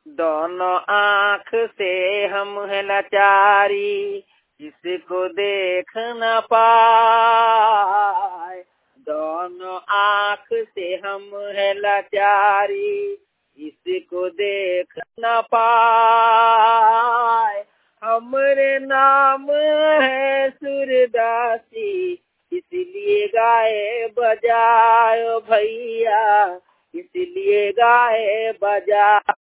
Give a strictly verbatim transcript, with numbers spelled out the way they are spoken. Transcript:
दोनों आँख से हम है लाचारी, किसको देख न पाए। दोनों आँख से हम है लाचारी, किसको देख न पाए। हमरे नाम है सूरदासी, इसलिए गाए बजाओ भैया, इसलिए गाए बजा